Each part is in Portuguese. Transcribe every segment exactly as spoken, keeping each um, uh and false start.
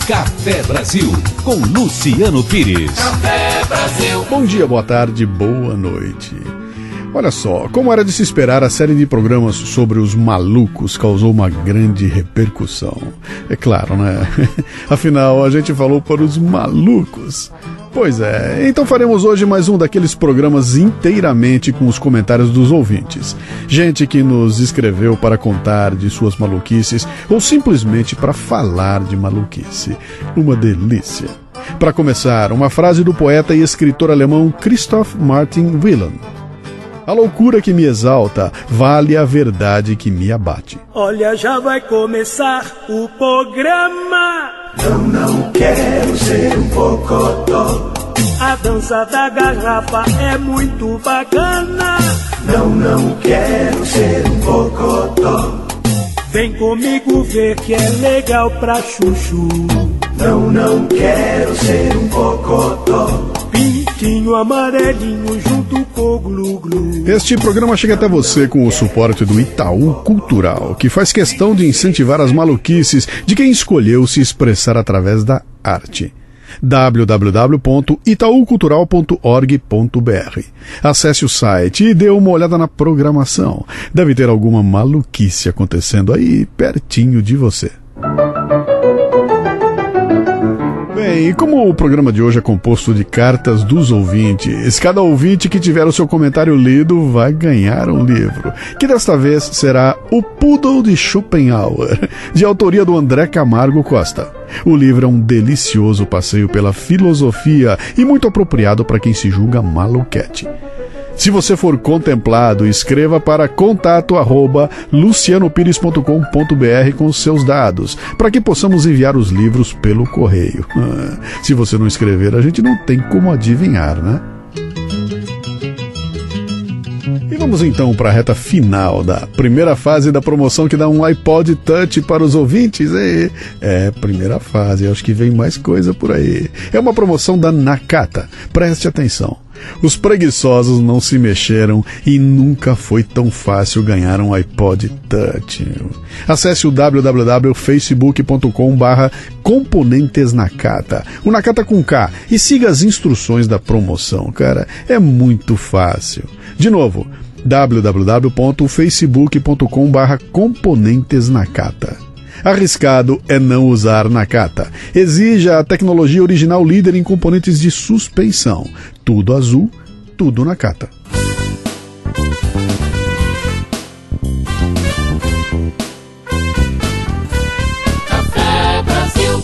Café Brasil, com Luciano Pires. Café Brasil. Bom dia, boa tarde, boa noite. Olha só, como era de se esperar, a série de programas sobre os malucos causou uma grande repercussão. É claro, né? Afinal, a gente falou para os malucos. Pois é, então faremos hoje mais um daqueles programas inteiramente com os comentários dos ouvintes. Gente que nos escreveu para contar de suas maluquices ou simplesmente para falar de maluquice. Uma delícia. Para começar, uma frase do poeta e escritor alemão Christoph Martin Wieland. A loucura que me exalta vale a verdade que me abate. Olha, já vai começar o programa. Não, não quero ser um bocodó. A dança da garrafa é muito bacana. Não, não quero ser um bocodó. Vem comigo ver que é legal pra chuchu. Não, não quero ser um bocodó. Pintinho amarelinho junto com o glu-glu. Este programa chega até você com o suporte do Itaú Cultural, que faz questão de incentivar as maluquices de quem escolheu se expressar através da arte. w w w ponto itaú cultural ponto org ponto b r. Acesse o site e dê uma olhada na programação. Deve ter alguma maluquice acontecendo aí pertinho de você. Bem, e como o programa de hoje é composto de cartas dos ouvintes, cada ouvinte que tiver o seu comentário lido vai ganhar um livro, que desta vez será O Poodle de Schopenhauer, de autoria do André Camargo Costa. O livro é um delicioso passeio pela filosofia e muito apropriado para quem se julga maluquete. Se você for contemplado, escreva para contato arroba luciano pires ponto com ponto b r com seus dados, para que possamos enviar os livros pelo correio. Ah, se você não escrever, a gente não tem como adivinhar, né? E vamos então para a reta final da primeira fase da promoção que dá um iPod Touch para os ouvintes. E, é, primeira fase, acho que vem mais coisa por aí. É uma promoção da Nakata, preste atenção. Os preguiçosos não se mexeram e nunca foi tão fácil ganhar um iPod Touch. Acesse o w w w ponto facebook ponto com barra componentes Nakata, o Nakata com K, e siga as instruções da promoção, cara, é muito fácil. De novo, w w w ponto facebook ponto com barra componentes Nakata. Arriscado é não usar Nakata. Exija a tecnologia original líder em componentes de suspensão. Tudo azul, tudo Nakata. Café Brasil.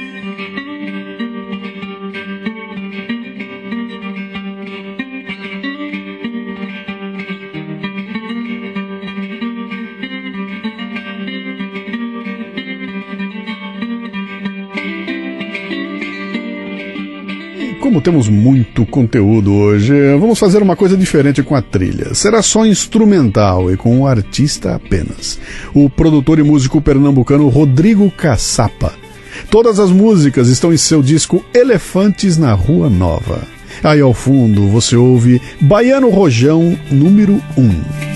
Como temos muito conteúdo hoje, vamos fazer uma coisa diferente com a trilha. Será só instrumental e com o artista apenas. O produtor e músico pernambucano Rodrigo Caçapa. Todas as músicas estão em seu disco Elefantes na Rua Nova. Aí ao fundo você ouve Baiano Rojão número um.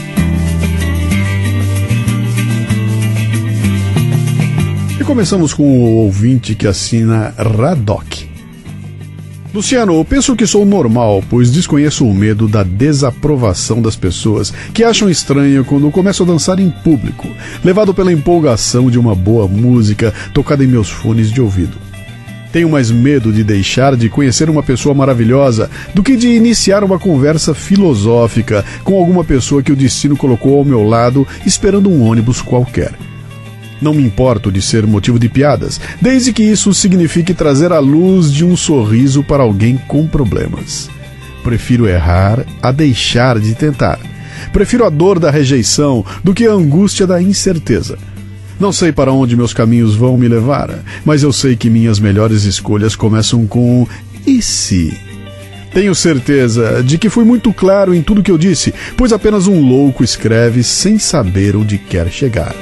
E começamos com o ouvinte que assina Radok. Luciano, eu penso que sou normal, pois desconheço o medo da desaprovação das pessoas que acham estranho quando começo a dançar em público, levado pela empolgação de uma boa música tocada em meus fones de ouvido. Tenho mais medo de deixar de conhecer uma pessoa maravilhosa do que de iniciar uma conversa filosófica com alguma pessoa que o destino colocou ao meu lado esperando um ônibus qualquer. Não me importo de ser motivo de piadas, desde que isso signifique trazer a luz de um sorriso para alguém com problemas. Prefiro errar a deixar de tentar. Prefiro a dor da rejeição do que a angústia da incerteza. Não sei para onde meus caminhos vão me levar, mas eu sei que minhas melhores escolhas começam com "e se?". Tenho certeza de que fui muito claro em tudo que eu disse, pois apenas um louco escreve sem saber onde quer chegar.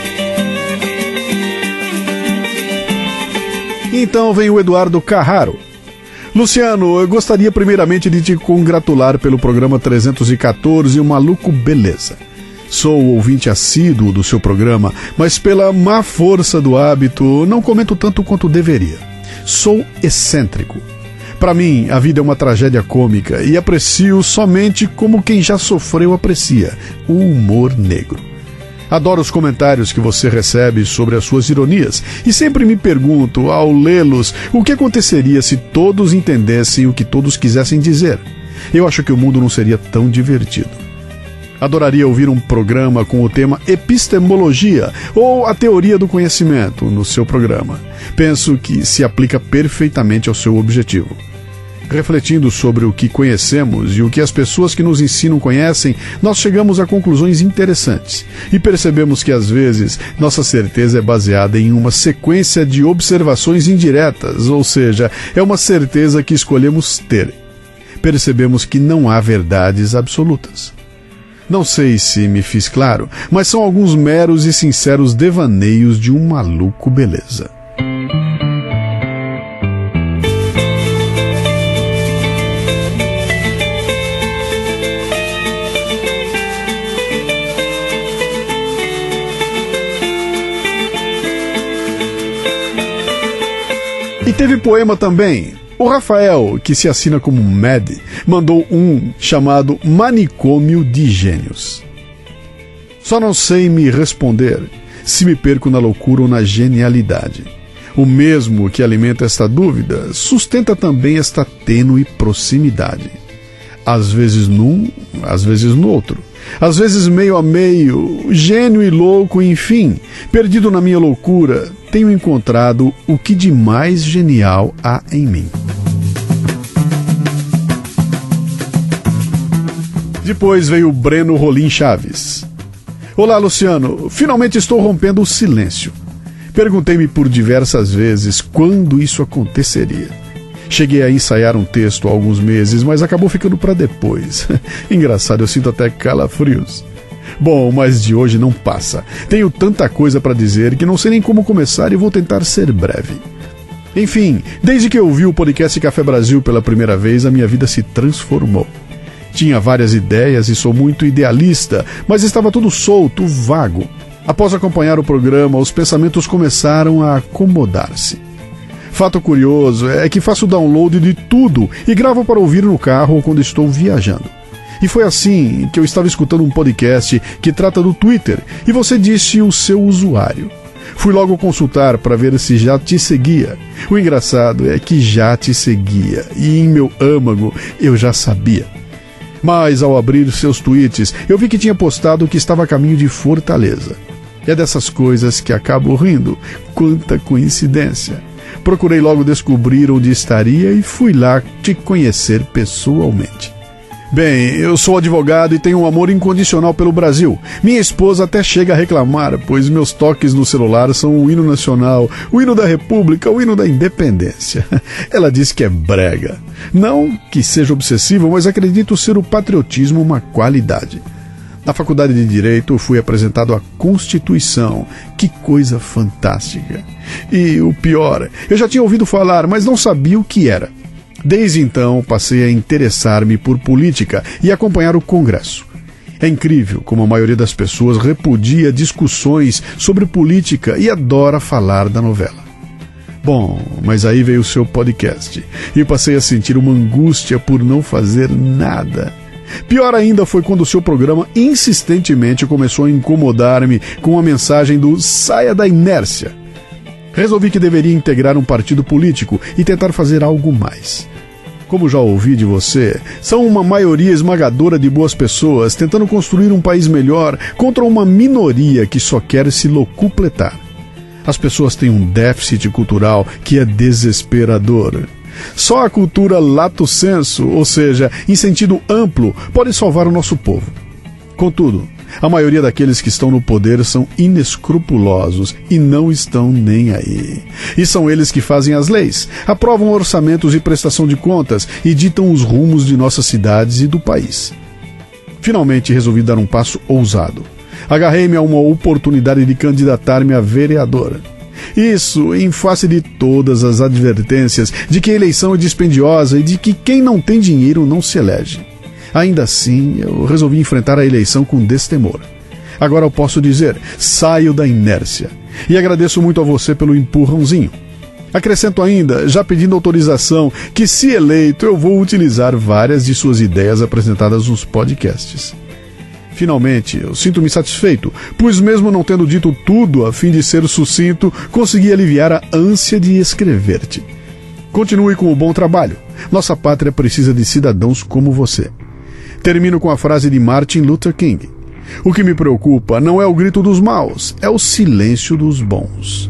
Então vem o Eduardo Carraro. Luciano, eu gostaria primeiramente de te congratular pelo programa trezentos e quatorze, o Maluco Beleza. Sou ouvinte assíduo do seu programa, mas pela má força do hábito não comento tanto quanto deveria. Sou excêntrico. Para mim, a vida é uma tragédia cômica e aprecio somente como quem já sofreu aprecia, o humor negro. Adoro os comentários que você recebe sobre as suas ironias e sempre me pergunto, ao lê-los, o que aconteceria se todos entendessem o que todos quisessem dizer. Eu acho que o mundo não seria tão divertido. Adoraria ouvir um programa com o tema epistemologia ou a teoria do conhecimento no seu programa. Penso que se aplica perfeitamente ao seu objetivo. Refletindo sobre o que conhecemos e o que as pessoas que nos ensinam conhecem, nós chegamos a conclusões interessantes e percebemos que, às vezes, nossa certeza é baseada em uma sequência de observações indiretas, ou seja, é uma certeza que escolhemos ter. Percebemos que não há verdades absolutas. Não sei se me fiz claro, mas são alguns meros e sinceros devaneios de um maluco beleza. E teve poema também. O Rafael, que se assina como Mad, mandou um chamado Manicômio de Gênios. Só não sei me responder se me perco na loucura ou na genialidade. O mesmo que alimenta esta dúvida sustenta também esta tênue proximidade. Às vezes num, às vezes no outro. Às vezes meio a meio, gênio e louco, enfim, perdido na minha loucura, tenho encontrado o que de mais genial há em mim. Depois veio o Breno Rolim Chaves. Olá, Luciano, finalmente estou rompendo o silêncio. Perguntei-me por diversas vezes quando isso aconteceria. Cheguei a ensaiar um texto há alguns meses, mas acabou ficando para depois. Engraçado, eu sinto até calafrios. Bom, mas de hoje não passa. Tenho tanta coisa para dizer que não sei nem como começar e vou tentar ser breve. Enfim, desde que eu ouvi o podcast Café Brasil pela primeira vez, a minha vida se transformou. Tinha várias ideias e sou muito idealista, mas estava tudo solto, vago. Após acompanhar o programa, os pensamentos começaram a acomodar-se. Fato curioso é que faço download de tudo e gravo para ouvir no carro ou quando estou viajando. E foi assim que eu estava escutando um podcast que trata do Twitter e você disse o seu usuário. Fui logo consultar para ver se já te seguia. O engraçado é que já te seguia e em meu âmago eu já sabia. Mas ao abrir seus tweets eu vi que tinha postado que estava a caminho de Fortaleza. É dessas coisas que acabo rindo. Quanta coincidência! Procurei logo descobrir onde estaria e fui lá te conhecer pessoalmente. Bem, eu sou advogado e tenho um amor incondicional pelo Brasil. Minha esposa até chega a reclamar, pois meus toques no celular são o hino nacional, o hino da República, o hino da Independência. Ela diz que é brega. Não que seja obsessivo, mas acredito ser o patriotismo uma qualidade. Na faculdade de Direito, fui apresentado à Constituição. Que coisa fantástica! E o pior, eu já tinha ouvido falar, mas não sabia o que era. Desde então, passei a interessar-me por política e acompanhar o Congresso. É incrível como a maioria das pessoas repudia discussões sobre política e adora falar da novela. Bom, mas aí veio o seu podcast e passei a sentir uma angústia por não fazer nada. Pior ainda foi quando o seu programa insistentemente começou a incomodar-me com a mensagem do saia da inércia. Resolvi que deveria integrar um partido político e tentar fazer algo mais. Como já ouvi de você, são uma maioria esmagadora de boas pessoas tentando construir um país melhor contra uma minoria que só quer se locupletar. As pessoas têm um déficit cultural que é desesperador. Só a cultura lato sensu, ou seja, em sentido amplo, pode salvar o nosso povo. Contudo, a maioria daqueles que estão no poder são inescrupulosos e não estão nem aí. E são eles que fazem as leis, aprovam orçamentos e prestação de contas e ditam os rumos de nossas cidades e do país. Finalmente resolvi dar um passo ousado. Agarrei-me a uma oportunidade de candidatar-me a vereadora. Isso em face de todas as advertências de que a eleição é dispendiosa e de que quem não tem dinheiro não se elege. Ainda assim, eu resolvi enfrentar a eleição com destemor. Agora eu posso dizer, saio da inércia. E agradeço muito a você pelo empurrãozinho. Acrescento ainda, já pedindo autorização, que se eleito eu vou utilizar várias de suas ideias apresentadas nos podcasts. Finalmente, eu sinto-me satisfeito, pois mesmo não tendo dito tudo a fim de ser sucinto, consegui aliviar a ânsia de escrever-te. Continue com o bom trabalho. Nossa pátria precisa de cidadãos como você. Termino com a frase de Martin Luther King. O que me preocupa não é o grito dos maus, é o silêncio dos bons.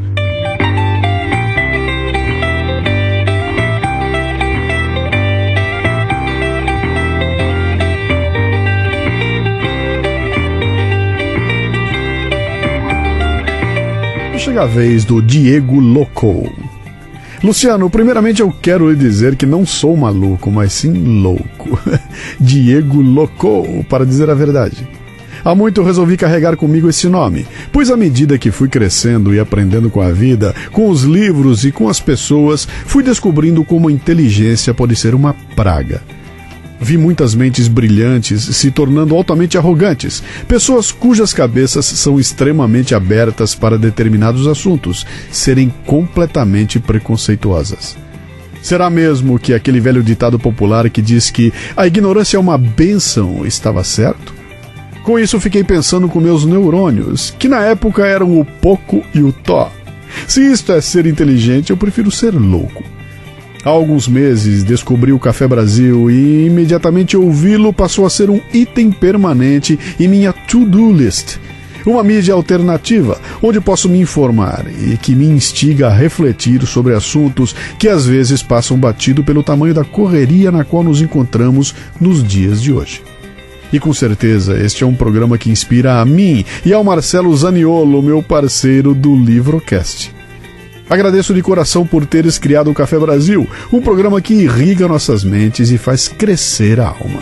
Chega a vez do Diego Loco. Luciano, primeiramente eu quero lhe dizer que não sou maluco, mas sim louco. Diego Loco, para dizer a verdade. Há muito eu resolvi carregar comigo esse nome, pois à medida que fui crescendo e aprendendo com a vida, com os livros e com as pessoas, fui descobrindo como a inteligência pode ser uma praga. Vi muitas mentes brilhantes se tornando altamente arrogantes, pessoas cujas cabeças são extremamente abertas para determinados assuntos, serem completamente preconceituosas. Será mesmo que aquele velho ditado popular que diz que a ignorância é uma bênção estava certo? Com isso fiquei pensando com meus neurônios, que na época eram o pouco e o tó. Se isto é ser inteligente, eu prefiro ser louco. Há alguns meses descobri o Café Brasil e imediatamente ouvi-lo passou a ser um item permanente em minha to-do list. Uma mídia alternativa, onde posso me informar e que me instiga a refletir sobre assuntos que às vezes passam batido pelo tamanho da correria na qual nos encontramos nos dias de hoje. E com certeza este é um programa que inspira a mim e ao Marcelo Zaniolo, meu parceiro do Livrocast. Agradeço de coração por teres criado o Café Brasil, um programa que irriga nossas mentes e faz crescer a alma.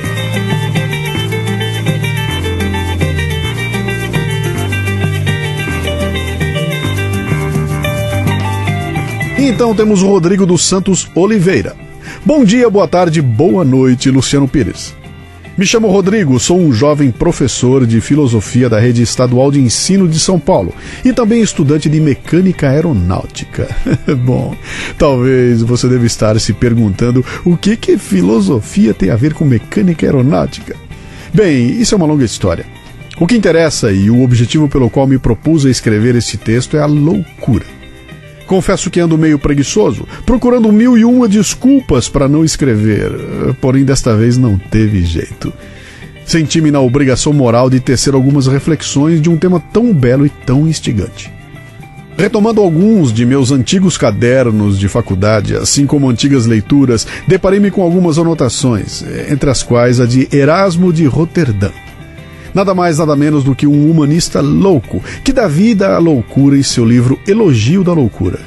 E então temos o Rodrigo dos Santos Oliveira. Bom dia, boa tarde, boa noite, Luciano Pires. Me chamo Rodrigo, sou um jovem professor de filosofia da Rede Estadual de Ensino de São Paulo e também estudante de mecânica aeronáutica. Bom, talvez você deve estar se perguntando o que que filosofia tem a ver com mecânica aeronáutica. Bem, isso é uma longa história. O que interessa e o objetivo pelo qual me propus a escrever este texto é a loucura. Confesso que ando meio preguiçoso, procurando mil e uma desculpas para não escrever, porém desta vez não teve jeito. Senti-me na obrigação moral de tecer algumas reflexões de um tema tão belo e tão instigante. Retomando alguns de meus antigos cadernos de faculdade, assim como antigas leituras, deparei-me com algumas anotações, entre as quais a de Erasmo de Roterdã. Nada mais, nada menos do que um humanista louco, que dá vida à loucura em seu livro Elogio da Loucura.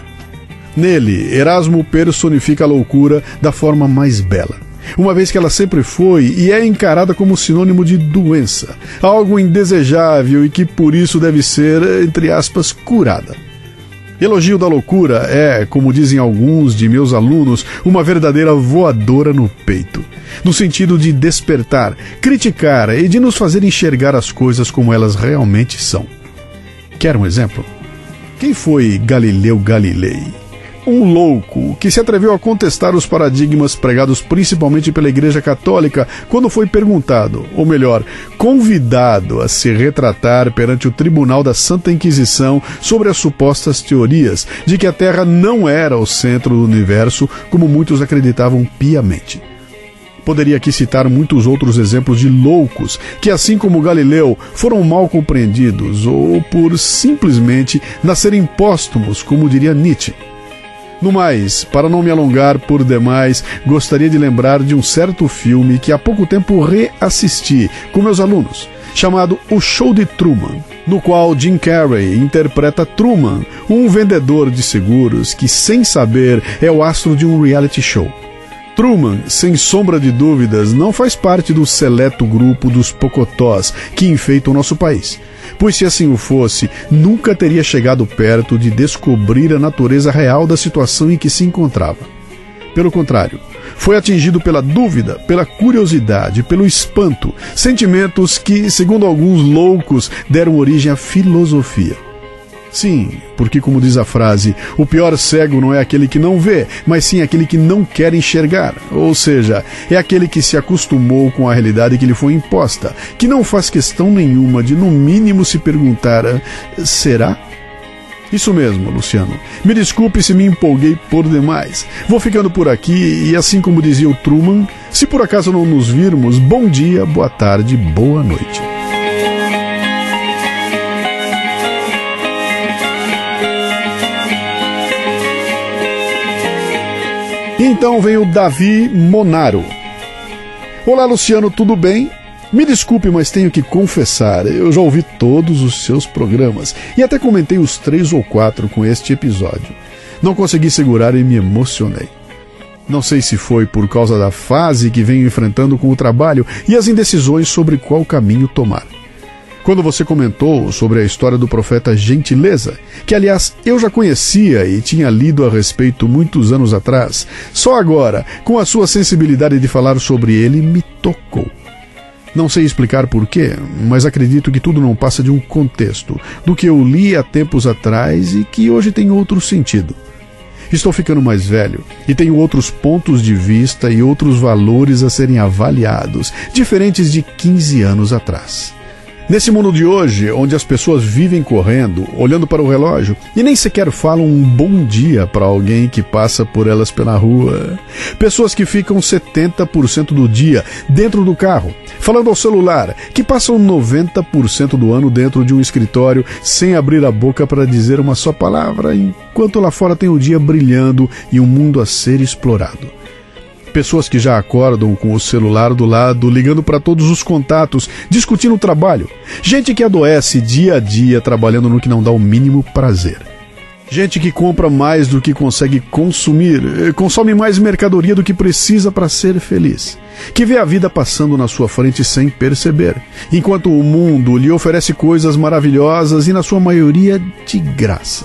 Nele, Erasmo personifica a loucura da forma mais bela, uma vez que ela sempre foi e é encarada como sinônimo de doença, algo indesejável e que por isso deve ser, entre aspas, curada. Elogio da Loucura é, como dizem alguns de meus alunos, uma verdadeira voadora no peito, no sentido de despertar, criticar e de nos fazer enxergar as coisas como elas realmente são. Quer um exemplo? Quem foi Galileu Galilei? Um louco que se atreveu a contestar os paradigmas pregados principalmente pela Igreja Católica quando foi perguntado, ou melhor, convidado a se retratar perante o Tribunal da Santa Inquisição sobre as supostas teorias de que a Terra não era o centro do universo, como muitos acreditavam piamente. Poderia aqui citar muitos outros exemplos de loucos que, assim como Galileu, foram mal compreendidos ou por simplesmente nascerem póstumos, como diria Nietzsche. No mais, para não me alongar por demais, gostaria de lembrar de um certo filme que há pouco tempo reassisti com meus alunos, chamado O Show de Truman, no qual Jim Carrey interpreta Truman, um vendedor de seguros que, sem saber, é o astro de um reality show. Truman, sem sombra de dúvidas, não faz parte do seleto grupo dos pocotós que enfeitam o nosso país, pois se assim o fosse, nunca teria chegado perto de descobrir a natureza real da situação em que se encontrava. Pelo contrário, foi atingido pela dúvida, pela curiosidade, pelo espanto, sentimentos que, segundo alguns loucos, deram origem à filosofia. Sim, porque como diz a frase, o pior cego não é aquele que não vê, mas sim aquele que não quer enxergar. Ou seja, é aquele que se acostumou com a realidade que lhe foi imposta, que não faz questão nenhuma de no mínimo se perguntar, será? Isso mesmo, Luciano. Me desculpe se me empolguei por demais. Vou ficando por aqui e, assim como dizia o Truman, se por acaso não nos virmos, bom dia, boa tarde, boa noite. E então vem o Davi Monaro. Olá, Luciano, tudo bem? Me desculpe, mas tenho que confessar, eu já ouvi todos os seus programas e até comentei os três ou quatro com este episódio. Não consegui segurar e me emocionei. Não sei se foi por causa da fase que venho enfrentando com o trabalho e as indecisões sobre qual caminho tomar. Quando você comentou sobre a história do profeta Gentileza, que aliás eu já conhecia e tinha lido a respeito muitos anos atrás, só agora, com a sua sensibilidade de falar sobre ele, me tocou. Não sei explicar porquê, mas acredito que tudo não passa de um contexto, do que eu li há tempos atrás e que hoje tem outro sentido. Estou ficando mais velho e tenho outros pontos de vista e outros valores a serem avaliados, diferentes de quinze anos atrás. Nesse mundo de hoje, onde as pessoas vivem correndo, olhando para o relógio e nem sequer falam um bom dia para alguém que passa por elas pela rua. Pessoas que ficam setenta por cento do dia dentro do carro, falando ao celular, que passam noventa por cento do ano dentro de um escritório sem abrir a boca para dizer uma só palavra, enquanto lá fora tem o dia brilhando e um mundo a ser explorado. Pessoas que já acordam com o celular do lado, ligando para todos os contatos, discutindo o trabalho. Gente que adoece dia a dia trabalhando no que não dá o mínimo prazer. Gente que compra mais do que consegue consumir, consome mais mercadoria do que precisa para ser feliz. Que vê a vida passando na sua frente sem perceber, enquanto o mundo lhe oferece coisas maravilhosas e na sua maioria de graça.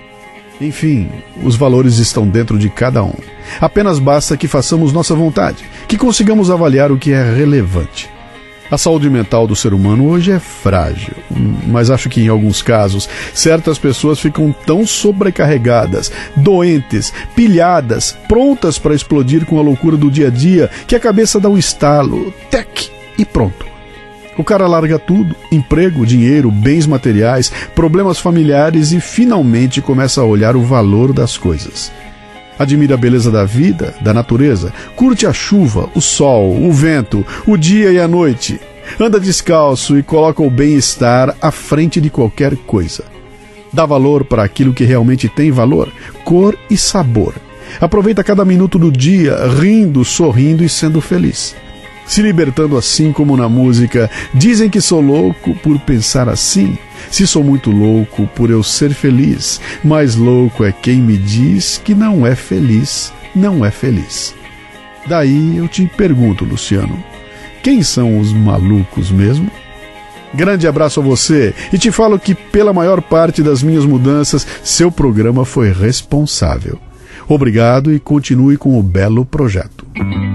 Enfim, os valores estão dentro de cada um. Apenas basta que façamos nossa vontade, que consigamos avaliar o que é relevante. A saúde mental do ser humano hoje é frágil, mas acho que em alguns casos, certas pessoas ficam tão sobrecarregadas, doentes, pilhadas, prontas para explodir com a loucura do dia a dia, que a cabeça dá um estalo, tec, e pronto. O cara larga tudo, emprego, dinheiro, bens materiais, problemas familiares e finalmente começa a olhar o valor das coisas. Admira a beleza da vida, da natureza, curte a chuva, o sol, o vento, o dia e a noite. Anda descalço e coloca o bem-estar à frente de qualquer coisa. Dá valor para aquilo que realmente tem valor, cor e sabor. Aproveita cada minuto do dia, rindo, sorrindo e sendo feliz. Se libertando assim como na música, dizem que sou louco por pensar assim. Se sou muito louco por eu ser feliz, mais louco é quem me diz que não é feliz, não é feliz. Daí eu te pergunto, Luciano, quem são os malucos mesmo? Grande abraço a você e te falo que pela maior parte das minhas mudanças, seu programa foi responsável. Obrigado e continue com o belo projeto.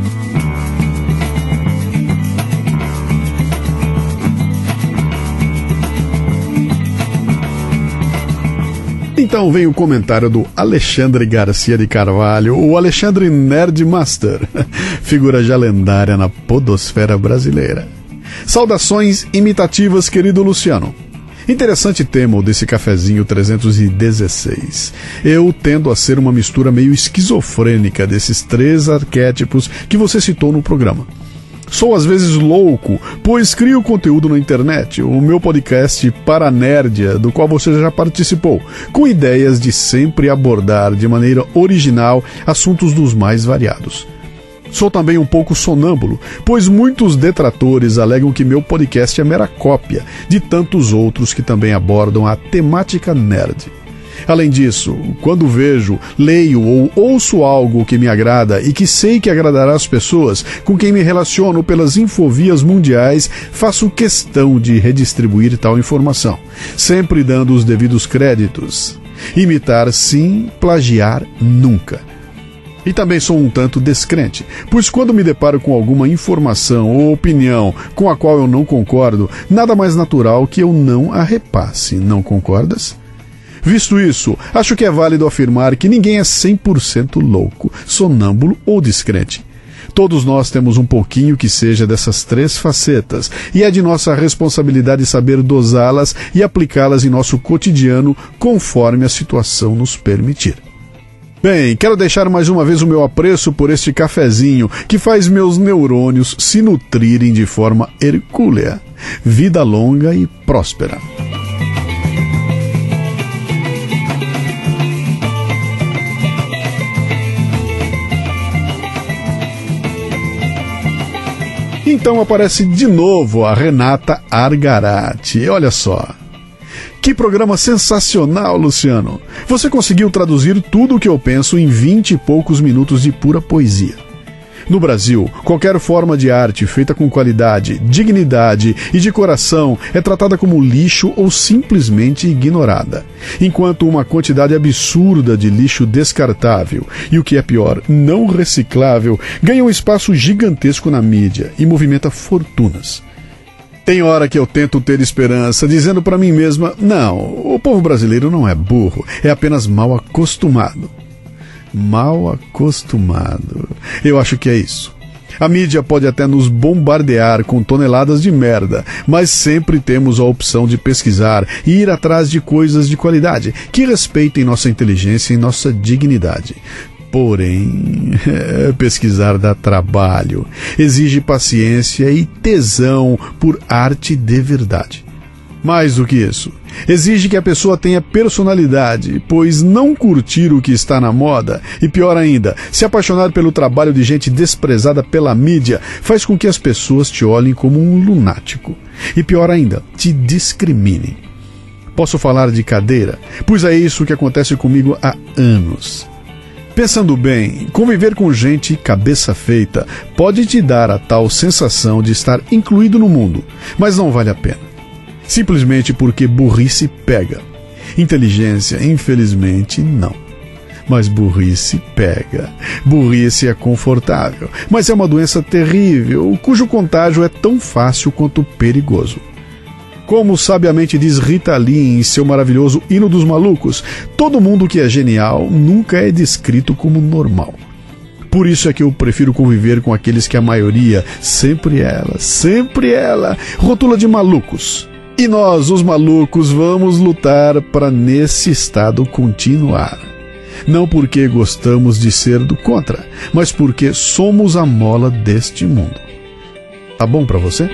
Então vem o comentário do Alexandre Garcia de Carvalho, o Alexandre Nerdmaster, figura já lendária na podosfera brasileira. Saudações imitativas, querido Luciano. Interessante tema o desse cafezinho trezentos e dezesseis. Eu tendo a ser uma mistura meio esquizofrênica desses três arquétipos que você citou no programa. Sou às vezes louco, pois crio conteúdo na internet, o meu podcast Paranerdia, do qual você já participou, com ideias de sempre abordar de maneira original assuntos dos mais variados. Sou também um pouco sonâmbulo, pois muitos detratores alegam que meu podcast é mera cópia de tantos outros que também abordam a temática nerd. Além disso, quando vejo, leio ou ouço algo que me agrada e que sei que agradará as pessoas com quem me relaciono pelas infovias mundiais, faço questão de redistribuir tal informação, sempre dando os devidos créditos. Imitar sim, plagiar nunca. E também sou um tanto descrente, pois quando me deparo com alguma informação ou opinião com a qual eu não concordo, nada mais natural que eu não a repasse, não concordas? Visto isso, acho que é válido afirmar que ninguém é cem por cento louco, sonâmbulo ou descrente. Todos nós temos um pouquinho que seja dessas três facetas, e é de nossa responsabilidade saber dosá-las e aplicá-las em nosso cotidiano conforme a situação nos permitir. Bem, quero deixar mais uma vez o meu apreço por este cafezinho que faz meus neurônios se nutrirem de forma hercúlea. Vida longa e próspera. Então aparece de novo a Renata Argarati. Olha só. Que programa sensacional, Luciano! Você conseguiu traduzir tudo o que eu penso em vinte e poucos minutos de pura poesia. No Brasil, qualquer forma de arte feita com qualidade, dignidade e de coração é tratada como lixo ou simplesmente ignorada, enquanto uma quantidade absurda de lixo descartável e, o que é pior, não reciclável, ganha um espaço gigantesco na mídia e movimenta fortunas. Tem hora que eu tento ter esperança, dizendo para mim mesma, não, o povo brasileiro não é burro, é apenas mal acostumado. Mal acostumado. Eu acho que é isso. A mídia pode até nos bombardear com toneladas de merda, mas sempre temos a opção de pesquisar e ir atrás de coisas de qualidade, que respeitem nossa inteligência e nossa dignidade. Porém, pesquisar dá trabalho, exige paciência e tesão por arte de verdade. Mais do que isso, exige que a pessoa tenha personalidade, pois não curtir o que está na moda, e pior ainda, se apaixonar pelo trabalho de gente desprezada pela mídia, faz com que as pessoas te olhem como um lunático. E pior ainda, te discriminem. Posso falar de cadeira, pois é isso que acontece comigo há anos. Pensando bem, conviver com gente cabeça feita pode te dar a tal sensação de estar incluído no mundo, mas não vale a pena. Simplesmente porque burrice pega. Inteligência, infelizmente, não. Mas burrice pega. Burrice é confortável, mas é uma doença terrível, cujo contágio é tão fácil quanto perigoso. Como sabiamente diz Rita Lee em seu maravilhoso Hino dos Malucos, todo mundo que é genial nunca é descrito como normal. Por isso é que eu prefiro conviver com aqueles que a maioria, sempre ela, sempre ela, rotula de malucos. E nós, os malucos, vamos lutar para nesse estado continuar. Não porque gostamos de ser do contra, mas porque somos a mola deste mundo. Tá bom para você?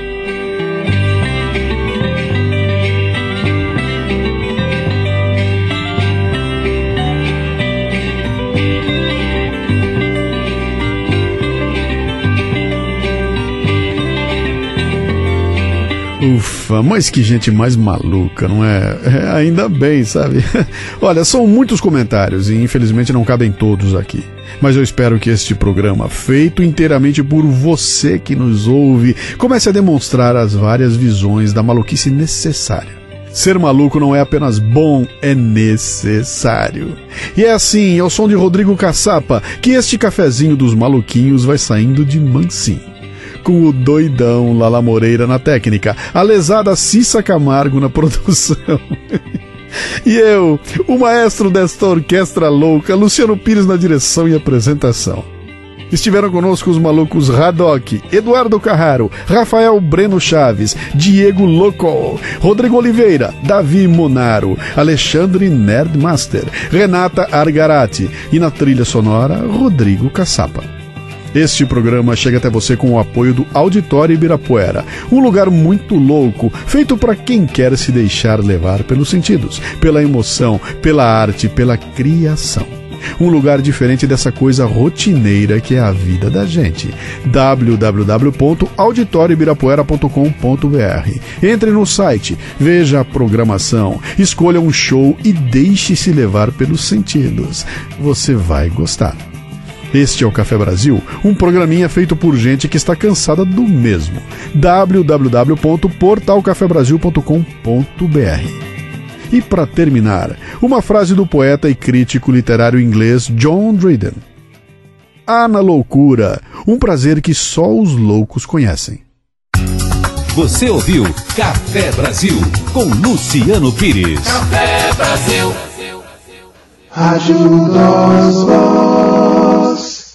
Ufa, mas que gente mais maluca, não é? é? Ainda bem, sabe? Olha, são muitos comentários e infelizmente não cabem todos aqui. Mas eu espero que este programa, feito inteiramente por você que nos ouve, comece a demonstrar as várias visões da maluquice necessária. Ser maluco não é apenas bom, é necessário. E é assim, ao som de Rodrigo Caçapa, que este cafezinho dos maluquinhos vai saindo de mansinho. Com o doidão Lala Moreira na técnica, a lesada Cissa Camargo na produção. E eu, o maestro desta orquestra louca, Luciano Pires na direção e apresentação. Estiveram conosco os malucos Radoc, Eduardo Carraro, Rafael Breno Chaves, Diego Loco, Rodrigo Oliveira, Davi Monaro, Alexandre Nerdmaster, Renata Argarati e na trilha sonora, Rodrigo Caçapa. Este programa chega até você com o apoio do Auditório Ibirapuera, um lugar muito louco, feito para quem quer se deixar levar pelos sentidos, pela emoção, pela arte, pela criação. Um lugar diferente dessa coisa rotineira que é a vida da gente. w w w ponto auditório ibirapuera ponto com ponto b r. Entre no site, veja a programação, escolha um show e deixe-se levar pelos sentidos. Você vai gostar. Este é o Café Brasil, um programinha feito por gente que está cansada do mesmo. w w w ponto portal café brasil ponto com ponto b r. E para terminar, uma frase do poeta e crítico literário inglês John Dryden. A na Loucura, um prazer que só os loucos conhecem. Você ouviu Café Brasil com Luciano Pires. Café Brasil. Rádio Dose.